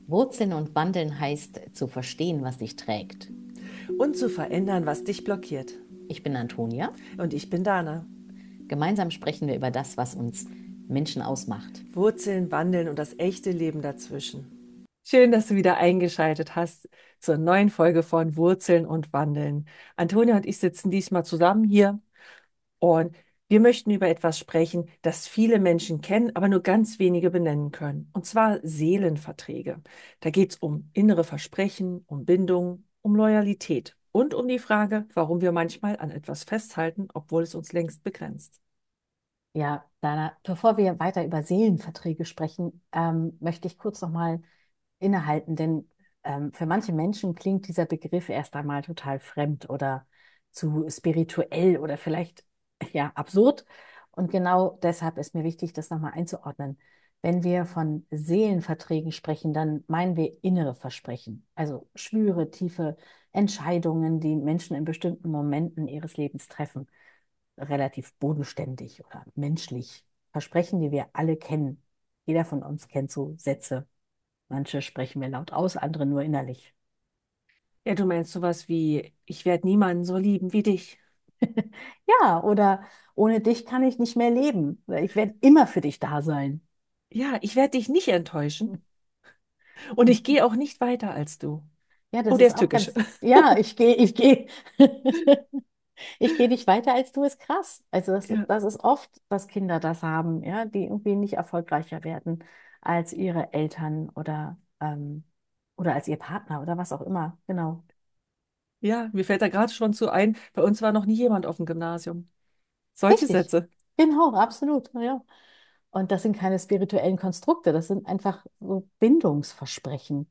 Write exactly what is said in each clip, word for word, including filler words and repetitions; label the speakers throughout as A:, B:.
A: Wurzeln und Wandeln heißt zu verstehen, was dich trägt.
B: Und zu verändern, was dich blockiert.
A: Ich bin Antonia.
B: Und ich bin Dana.
A: Gemeinsam sprechen wir über das, was uns Menschen ausmacht.
B: Wurzeln, Wandeln und das echte Leben dazwischen. Schön, dass du wieder eingeschaltet hast zur neuen Folge von Wurzeln und Wandeln. Antonia und ich sitzen diesmal zusammen hier und wir möchten über etwas sprechen, das viele Menschen kennen, aber nur ganz wenige benennen können. Und zwar Seelenverträge. Da geht es um innere Versprechen, um Bindung, um Loyalität und um die Frage, warum wir manchmal an etwas festhalten, obwohl es uns längst begrenzt.
A: Ja, Dana, bevor wir weiter über Seelenverträge sprechen, ähm, möchte ich kurz nochmal innehalten, denn ähm, für manche Menschen klingt dieser Begriff erst einmal total fremd oder zu spirituell oder vielleicht ja absurd. Und genau deshalb ist mir wichtig, das nochmal einzuordnen. Wenn wir von Seelenverträgen sprechen, dann meinen wir innere Versprechen, also Schwüre, tiefe Entscheidungen, die Menschen in bestimmten Momenten ihres Lebens treffen, relativ bodenständig oder menschlich. Versprechen, die wir alle kennen. Jeder von uns kennt so Sätze. Manche sprechen wir laut aus, andere nur innerlich.
B: Ja, du meinst sowas wie, ich werde niemanden so lieben wie dich.
A: Ja, oder ohne dich kann ich nicht mehr leben. Ich werde immer für dich da sein.
B: Ja, ich werde dich nicht enttäuschen und ich gehe auch nicht weiter als du.
A: Ja,
B: Oh,
A: das
B: der
A: ist
B: ist
A: auch
B: tückisch.
A: ganz, ja, ich gehe, ich gehe, ich gehe nicht weiter als du, ist krass. Also das,
B: Ja,
A: das ist oft, dass Kinder das haben, ja, die irgendwie nicht erfolgreicher werden als ihre Eltern oder, ähm, oder als ihr Partner oder was auch immer. Genau.
B: ja, mir fällt da gerade schon zu ein, bei uns war noch nie jemand auf dem Gymnasium. Solche
A: Richtig.
B: Sätze,
A: Genau, absolut. Ja. Und das sind keine spirituellen Konstrukte, das sind einfach so Bindungsversprechen.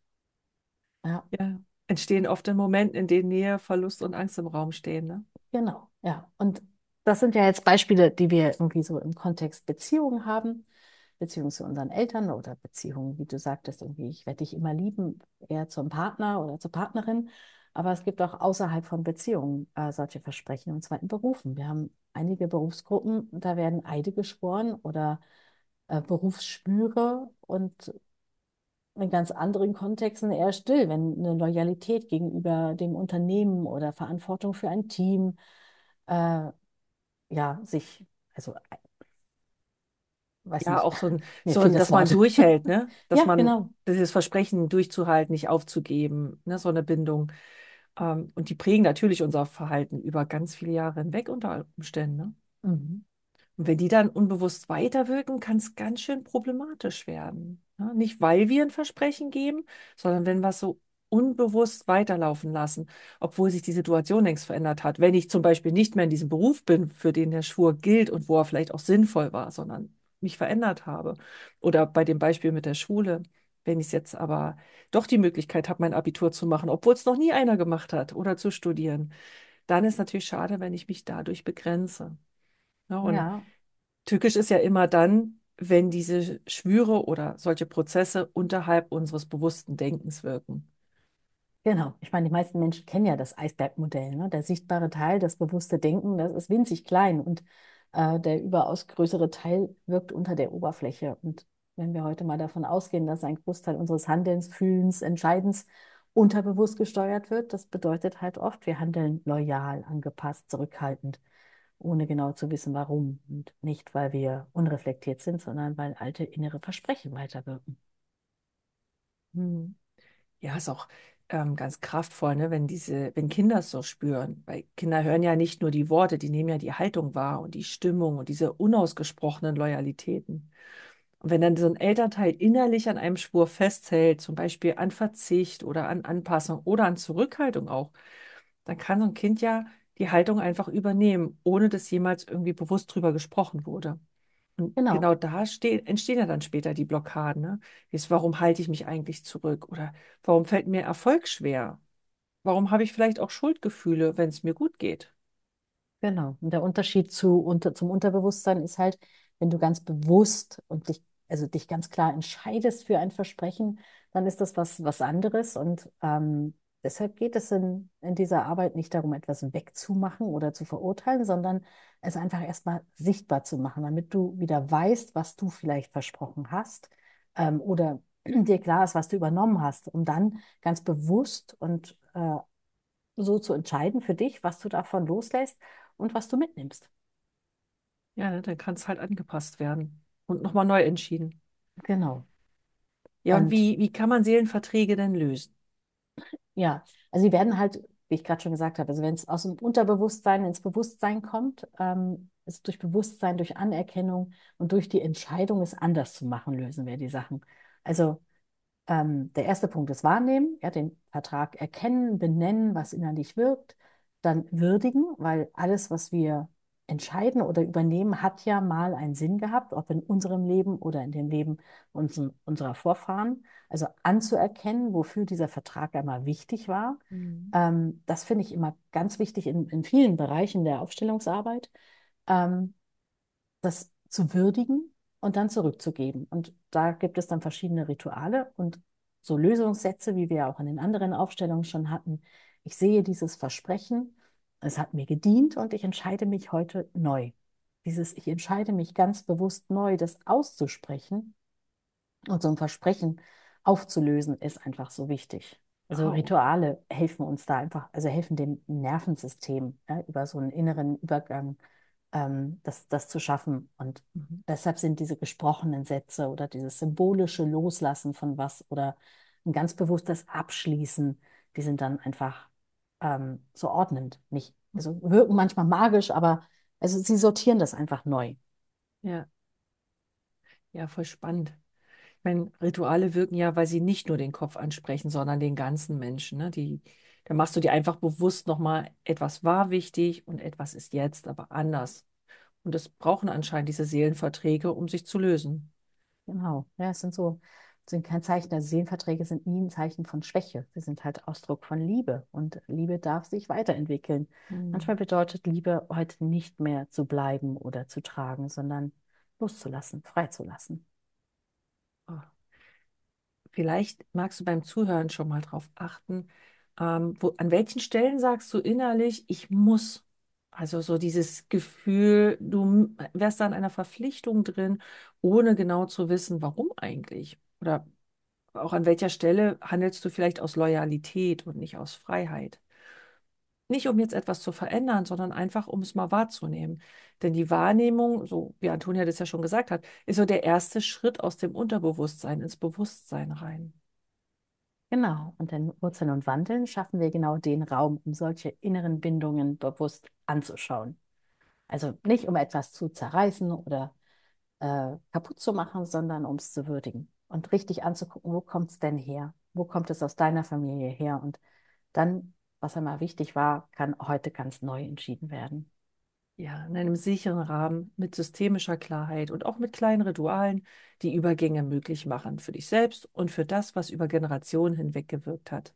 A: Ja.
B: ja, entstehen oft in Momenten, in denen Nähe, Verlust und Angst im Raum stehen, ne?
A: Genau, ja. Und das sind ja jetzt Beispiele, die wir irgendwie so im Kontext Beziehungen haben, Beziehungen zu unseren Eltern oder Beziehungen, wie du sagtest, irgendwie, ich werde dich immer lieben, eher zum Partner oder zur Partnerin. Aber es gibt auch außerhalb von Beziehungen äh, solche Versprechen, und zwar in Berufen. Wir haben einige Berufsgruppen, da werden Eide geschworen oder äh, Berufsschwüre und in ganz anderen Kontexten eher still, wenn eine Loyalität gegenüber dem Unternehmen oder Verantwortung für ein Team äh, ja, sich, also, äh, weiß
B: Ja,
A: nicht,
B: auch so ein,
A: mir
B: so
A: fehlt
B: ein,
A: das
B: dass man
A: Wort.
B: durchhält, ne? Dass
A: Ja,
B: man
A: genau.
B: dieses Versprechen durchzuhalten, nicht aufzugeben, ne? So eine Bindung. Ähm, und die prägen natürlich unser Verhalten über ganz viele Jahre hinweg unter Umständen, ne?
A: Mhm.
B: Und wenn die dann unbewusst weiterwirken, kann es ganz schön problematisch werden. Ja, nicht, weil wir ein Versprechen geben, sondern wenn wir es so unbewusst weiterlaufen lassen, obwohl sich die Situation längst verändert hat. Wenn ich zum Beispiel nicht mehr in diesem Beruf bin, für den der Schwur gilt und wo er vielleicht auch sinnvoll war, sondern mich verändert habe. Oder bei dem Beispiel mit der Schule, wenn ich jetzt aber doch die Möglichkeit habe, mein Abitur zu machen, obwohl es noch nie einer gemacht hat oder zu studieren, dann ist natürlich schade, wenn ich mich dadurch begrenze. Ja, und
A: Ja,
B: tückisch ist ja immer dann, wenn diese Schwüre oder solche Prozesse unterhalb unseres bewussten Denkens wirken.
A: genau. Ich meine, die meisten Menschen kennen ja das Eisbergmodell, ne? Der sichtbare Teil, das bewusste Denken, das ist winzig klein und äh, der überaus größere Teil wirkt unter der Oberfläche. Und wenn wir heute mal davon ausgehen, dass ein Großteil unseres Handelns, Fühlens, Entscheidens unterbewusst gesteuert wird, das bedeutet halt oft, wir handeln loyal, angepasst, zurückhaltend, ohne genau zu wissen, warum. Und nicht, weil wir unreflektiert sind, sondern weil alte innere Versprechen weiterwirken.
B: Hm. Ja, ist auch ähm, ganz kraftvoll, ne, wenn diese, wenn Kinder es so spüren. Weil Kinder hören ja nicht nur die Worte, die nehmen ja die Haltung wahr und die Stimmung und diese unausgesprochenen Loyalitäten. Und wenn dann so ein Elternteil innerlich an einem Schwur festhält, zum Beispiel an Verzicht oder an Anpassung oder an Zurückhaltung auch, dann kann so ein Kind ja die Haltung einfach übernehmen, ohne dass jemals irgendwie bewusst drüber gesprochen wurde. Und
A: Genau.
B: genau da ste- entstehen ja dann später die Blockaden. Ne? Jetzt, warum halte ich mich eigentlich zurück? Oder warum fällt mir Erfolg schwer? Warum habe ich vielleicht auch Schuldgefühle, wenn es mir gut geht?
A: Genau. Und der Unterschied zu, unter, zum Unterbewusstsein ist halt, wenn du ganz bewusst und dich, also dich ganz klar entscheidest für ein Versprechen, dann ist das was, was anderes. Und ähm, deshalb geht es in, in dieser Arbeit nicht darum, etwas wegzumachen oder zu verurteilen, sondern es einfach erstmal sichtbar zu machen, damit du wieder weißt, was du vielleicht versprochen hast. Ähm, oder dir klar ist, was du übernommen hast, um dann ganz bewusst und äh, so zu entscheiden für dich, was du davon loslässt und was du mitnimmst.
B: Ja, ne, dann kann es halt angepasst werden und nochmal neu entschieden.
A: Genau.
B: Ja, und
A: Und
B: wie, wie kann man Seelenverträge denn lösen?
A: ja, also sie werden halt, wie ich gerade schon gesagt habe, also wenn es aus dem Unterbewusstsein ins Bewusstsein kommt, ähm, ist durch Bewusstsein, durch Anerkennung und durch die Entscheidung, es anders zu machen, lösen wir die Sachen. Also Ähm, der erste Punkt ist wahrnehmen, ja, den Vertrag erkennen, benennen, was innerlich wirkt, dann würdigen, weil alles, was wir entscheiden oder übernehmen, hat ja mal einen Sinn gehabt, ob in unserem Leben oder in dem Leben unser, unserer Vorfahren. Also anzuerkennen, wofür dieser Vertrag einmal wichtig war.
B: Mhm.
A: Ähm, das finde ich immer ganz wichtig in, in vielen Bereichen der Aufstellungsarbeit. Ähm, das zu würdigen und dann zurückzugeben. Und da gibt es dann verschiedene Rituale und so Lösungssätze, wie wir auch in den anderen Aufstellungen schon hatten. Ich sehe dieses Versprechen, es hat mir gedient und ich entscheide mich heute neu. Dieses, ich entscheide mich ganz bewusst neu, das auszusprechen und so ein Versprechen aufzulösen, ist einfach so wichtig. Also
B: Wow.
A: Rituale helfen uns da einfach, also helfen dem Nervensystem, ja, über so einen inneren Übergang ähm, das, das zu schaffen. Und
B: Mhm.
A: deshalb sind diese gesprochenen Sätze oder dieses symbolische Loslassen von was oder ein ganz bewusstes Abschließen, die sind dann einfach ähm, so ordnend. Nicht, also wirken manchmal magisch, aber also sie sortieren das einfach neu.
B: Ja, ja, voll spannend. Ich meine, Rituale wirken ja, weil sie nicht nur den Kopf ansprechen, sondern den ganzen Menschen. Ne? Die, da machst du dir einfach bewusst nochmal, etwas war wichtig und etwas ist jetzt aber anders. Und es brauchen anscheinend diese Seelenverträge, um sich zu lösen.
A: Genau. Ja, es sind so, sind kein Zeichen, also Seelenverträge sind nie ein Zeichen von Schwäche. Sie sind halt Ausdruck von Liebe und Liebe darf sich weiterentwickeln.
B: Hm.
A: Manchmal bedeutet Liebe heute nicht mehr zu bleiben oder zu tragen, sondern loszulassen, freizulassen.
B: Oh. Vielleicht magst du beim Zuhören schon mal drauf achten, ähm, wo, an welchen Stellen sagst du innerlich, ich muss. Also so dieses Gefühl, du m- wärst da in einer Verpflichtung drin, ohne genau zu wissen, warum eigentlich. Oder auch an welcher Stelle handelst du vielleicht aus Loyalität und nicht aus Freiheit? Nicht um jetzt etwas zu verändern, sondern einfach, um es mal wahrzunehmen. Denn die Wahrnehmung, so wie Antonia das ja schon gesagt hat, ist so der erste Schritt aus dem Unterbewusstsein ins Bewusstsein rein.
A: Genau. Und in Wurzeln und Wandeln schaffen wir genau den Raum, um solche inneren Bindungen bewusst anzuschauen. Also nicht um etwas zu zerreißen oder äh, kaputt zu machen, sondern um es zu würdigen und richtig anzugucken, wo kommt es denn her? Wo kommt es aus deiner Familie her? Und dann, was einmal wichtig war, kann heute ganz neu entschieden werden.
B: Ja, in einem sicheren Rahmen mit systemischer Klarheit und auch mit kleinen Ritualen, die Übergänge möglich machen für dich selbst und für das, was über Generationen hinweg gewirkt hat.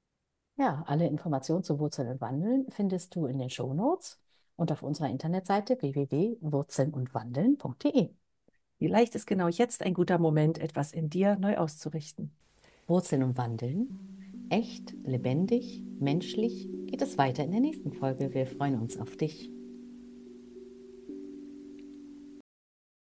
A: Ja, alle Informationen zu Wurzeln und Wandeln findest du in den Shownotes und auf unserer Internetseite w w w punkt wurzeln und wandeln punkt d e.
B: Vielleicht ist genau jetzt ein guter Moment, etwas in dir neu auszurichten.
A: Wurzeln und Wandeln. Echt, lebendig, menschlich geht es weiter in der nächsten Folge. Wir freuen uns auf dich.